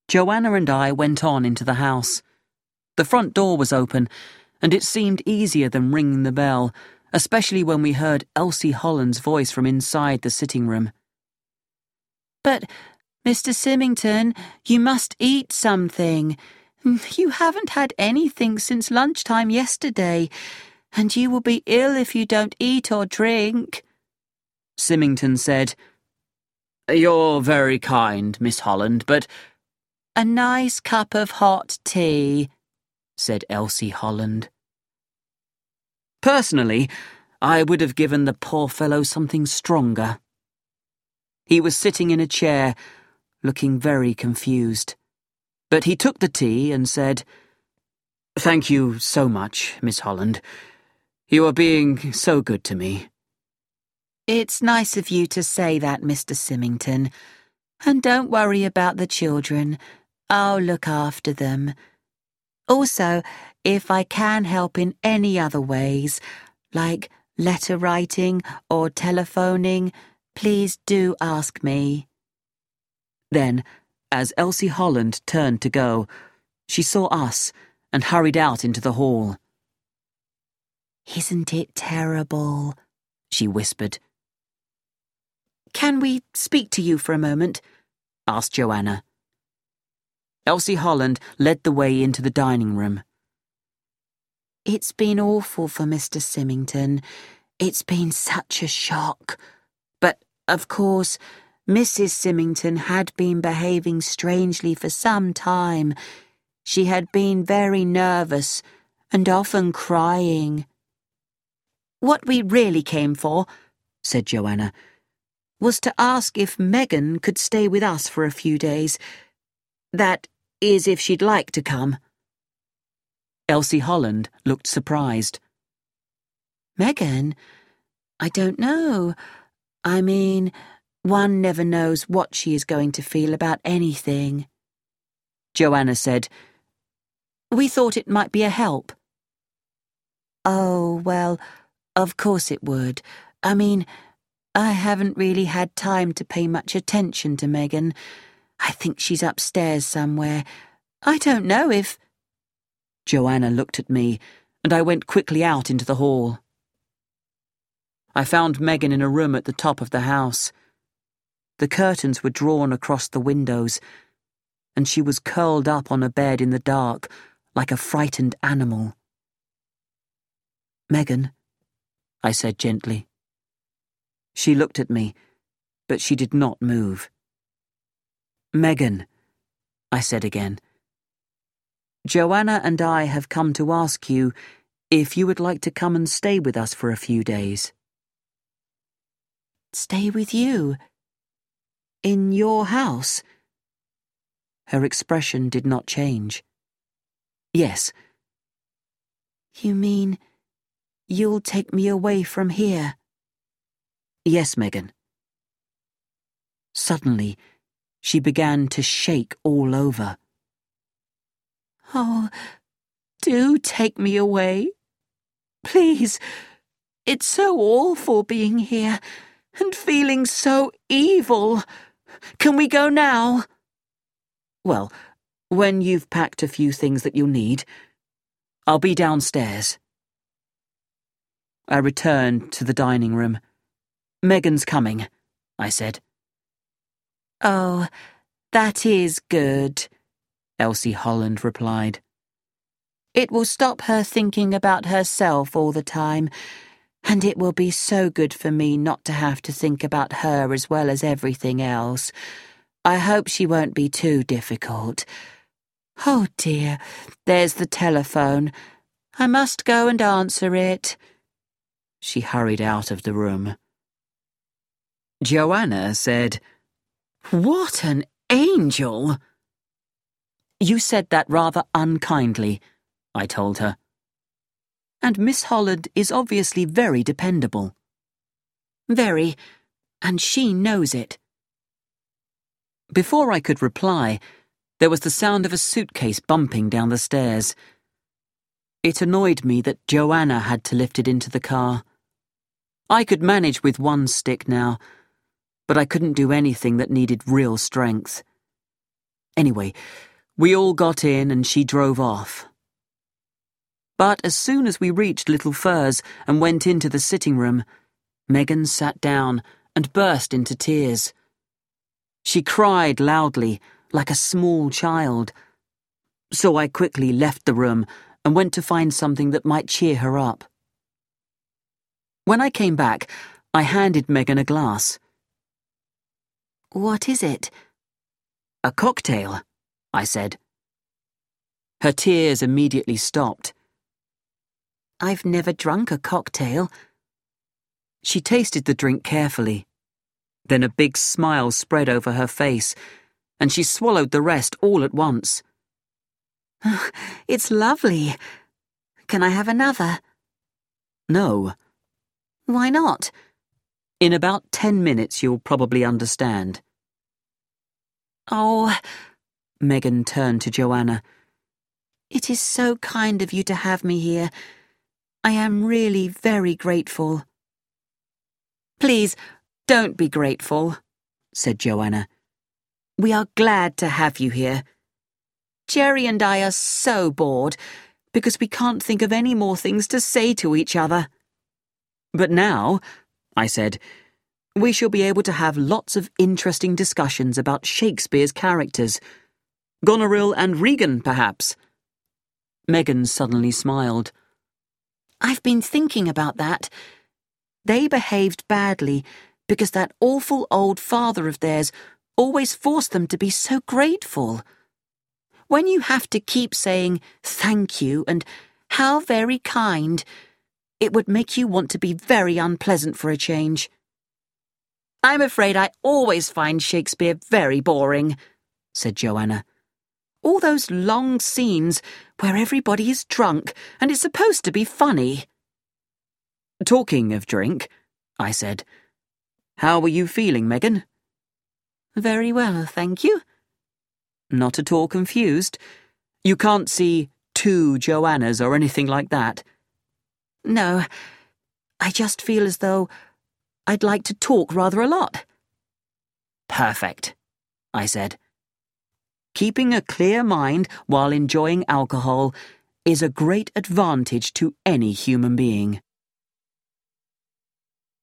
Joanna and I went on into the house. The front door was open, and it seemed easier than ringing the bell, especially when we heard Elsie Holland's voice from inside the sitting room. "But, Mr. Symington, you must eat something. You haven't had anything since lunchtime yesterday, and you will be ill if you don't eat or drink." Symington said, "You're very kind, Miss Holland, but—" "A nice cup of hot tea," said Elsie Holland. Personally, I would have given the poor fellow something stronger. He was sitting in a chair, looking very confused. But he took the tea and said, "Thank you so much, Miss Holland. You are being so good to me." "It's nice of you to say that, Mr. Symington. And don't worry about the children. I'll look after them. Also, if I can help in any other ways, like letter writing or telephoning, please do ask me." Then, as Elsie Holland turned to go, she saw us and hurried out into the hall. "Isn't it terrible?" she whispered. "Can we speak to you for a moment?" asked Joanna. Elsie Holland led the way into the dining room. "It's been awful for Mr. Symington. It's been such a shock. But, of course, Mrs. Symington had been behaving strangely for some time. She had been very nervous and often crying." "What we really came for," said Joanna, "was to ask if Megan could stay with us for a few days. That is, if she'd like to come." Elsie Holland looked surprised. "Megan? I don't know. I mean, one never knows what she is going to feel about anything." Joanna said, "We thought it might be a help." "Oh, well, of course it would. I mean, I haven't really had time to pay much attention to Megan. I think she's upstairs somewhere. I don't know if—" Joanna looked at me, and I went quickly out into the hall. I found Megan in a room at the top of the house. The curtains were drawn across the windows, and she was curled up on a bed in the dark, like a frightened animal. "Megan," I said gently. She looked at me, but she did not move. "Megan," I said again. "Joanna and I have come to ask you if you would like to come and stay with us for a few days." "Stay with you? In your house?" Her expression did not change. "Yes." "You mean you'll take me away from here?" "Yes, Megan." Suddenly, she began to shake all over. "Oh, do take me away. Please. It's so awful being here and feeling so evil. Can we go now?" "Well, when you've packed a few things that you'll need, I'll be downstairs." I returned to the dining room. "Megan's coming," I said. "Oh, that is good," Elsie Holland replied. "It will stop her thinking about herself all the time, and it will be so good for me not to have to think about her as well as everything else. I hope she won't be too difficult. Oh dear, there's the telephone. I must go and answer it." She hurried out of the room. Joanna said, "What an angel!" "You said that rather unkindly," I told her. "And Miss Holland is obviously very dependable." "Very, and she knows it." Before I could reply, there was the sound of a suitcase bumping down the stairs. It annoyed me that Joanna had to lift it into the car. I could manage with one stick now, but I couldn't do anything that needed real strength. Anyway, we all got in and she drove off. But as soon as we reached Little Furze and went into the sitting room, Megan sat down and burst into tears. She cried loudly, like a small child. So I quickly left the room and went to find something that might cheer her up. When I came back, I handed Megan a glass. "What is it?" "A cocktail," I said. Her tears immediately stopped. "I've never drunk a cocktail." She tasted the drink carefully. Then a big smile spread over her face, and she swallowed the rest all at once. "It's lovely. Can I have another?" "No." "Why not?" "In about 10 minutes you'll probably understand." "Oh," Megan turned to Joanna. "It is so kind of you to have me here. I am really very grateful." "Please, don't be grateful," said Joanna. "We are glad to have you here. Jerry and I are so bored because we can't think of any more things to say to each other. But now," I said, "we shall be able to have lots of interesting discussions about Shakespeare's characters. Goneril and Regan, perhaps." Megan suddenly smiled. "I've been thinking about that. They behaved badly because that awful old father of theirs always forced them to be so grateful. When you have to keep saying thank you and how very kind, it would make you want to be very unpleasant for a change." "I'm afraid I always find Shakespeare very boring," said Joanna. "All those long scenes where everybody is drunk and it's supposed to be funny." "Talking of drink," I said, "how were you feeling, Megan?" "Very well, thank you." "Not at all confused? You can't see 2 Joannas or anything like that?" "No, I just feel as though I'd like to talk rather a lot." "Perfect," I said. "Keeping a clear mind while enjoying alcohol is a great advantage to any human being."